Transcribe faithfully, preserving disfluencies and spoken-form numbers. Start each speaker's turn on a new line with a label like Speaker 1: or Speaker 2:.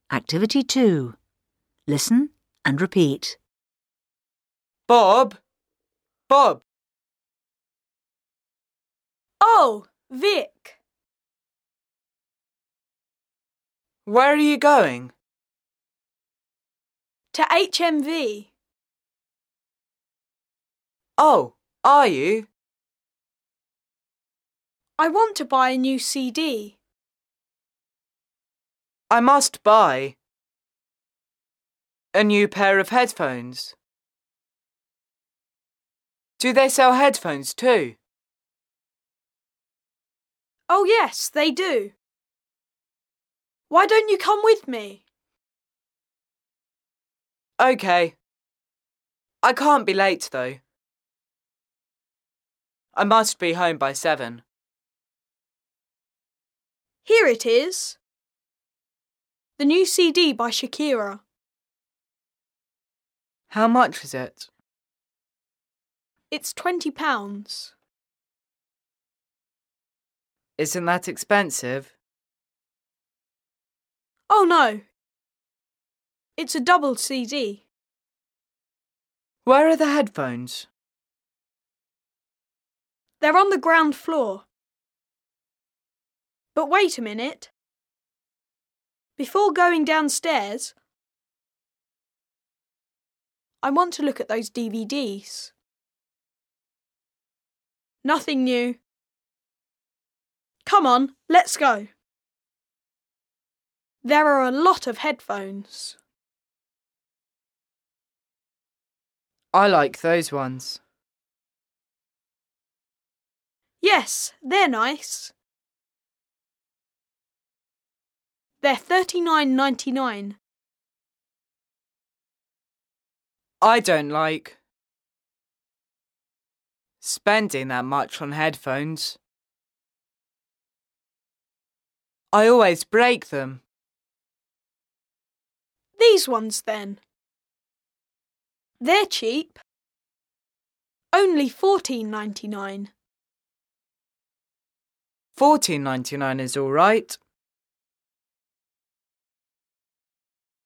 Speaker 1: Activity two. Listen and repeat.
Speaker 2: Bob? Bob?
Speaker 3: Oh, Vic.
Speaker 2: Where are you going?
Speaker 3: To H M V.
Speaker 2: Oh, are you?
Speaker 3: I want to buy a new C D.
Speaker 2: I must buy a new pair of headphones. Do they sell headphones too?
Speaker 3: Oh yes, they do. Why don't you come with me?
Speaker 2: OK. I can't be late though. I must be home by seven.
Speaker 3: Here it is. The new C D by Shakira.
Speaker 2: How much is it?
Speaker 3: It's twenty pounds.
Speaker 2: Isn't that expensive?
Speaker 3: Oh no. It's a double C D.
Speaker 2: Where are the headphones?
Speaker 3: They're on the ground floor. But wait a minute. Before going downstairs, I want to look at those D V Ds. Nothing new. Come on, let's go. There are a lot of headphones.
Speaker 2: I like those ones.
Speaker 3: Yes, they're nice. They're thirty-nine ninety-nine.
Speaker 2: I don't like spending that much on headphones. I always break them.
Speaker 3: These ones then. They're cheap. Only fourteen ninety-nine.
Speaker 2: fourteen ninety-nine is all right.